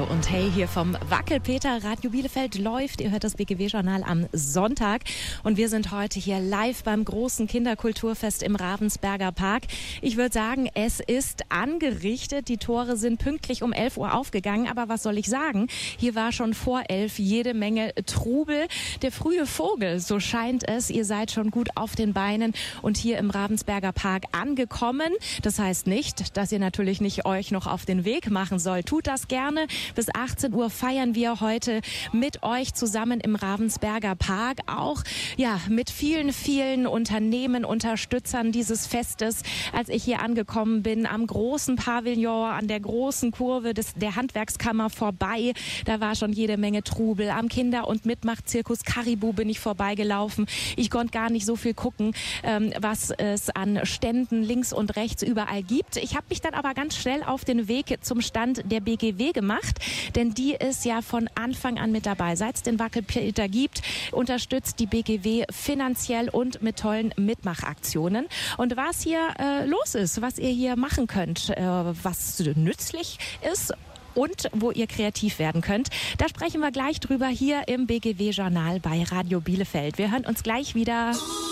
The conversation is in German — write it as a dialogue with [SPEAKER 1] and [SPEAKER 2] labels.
[SPEAKER 1] und Hey hier vom Wackelpeter. Radio Bielefeld läuft. Ihr hört das BGW-Journal am Sonntag. Und wir sind heute hier live beim großen Kinderkulturfest im Ravensberger Park. Ich würde sagen, es ist angerichtet. Die Tore sind pünktlich um 11 Uhr aufgegangen. Aber was soll ich sagen? Hier war schon vor 11 jede Menge Trubel. Der frühe Vogel, so scheint es. Ihr seid schon gut auf den Beinen und hier im Ravensberger Park angekommen. Das heißt nicht, dass ihr natürlich nicht euch noch auf den Weg machen sollt. Tut das gerne. Bis 18 Uhr feiern wir heute mit euch zusammen im Ravensberger Park. Auch mit vielen, vielen Unternehmen, Unterstützern dieses Festes. Als ich hier angekommen bin, am großen Pavillon, an der großen Kurve der Handwerkskammer vorbei, da war schon jede Menge Trubel. Am Kinder- und Mitmachzirkus Caribou bin ich vorbeigelaufen. Ich konnte gar nicht so viel gucken, was es an Ständen links und rechts überall gibt. Ich habe mich dann aber ganz schnell auf den Weg zum Stand der BGW gemacht, denn die ist ja von Anfang an mit dabei. Seit es den Wackelpeter gibt, unterstützt die BGW finanziell und mit tollen Mitmachaktionen. Und was hier los ist, was ihr hier machen könnt, was nützlich ist und wo ihr kreativ werden könnt, da sprechen wir gleich drüber hier im BGW-Journal bei Radio Bielefeld. Wir hören uns gleich wieder.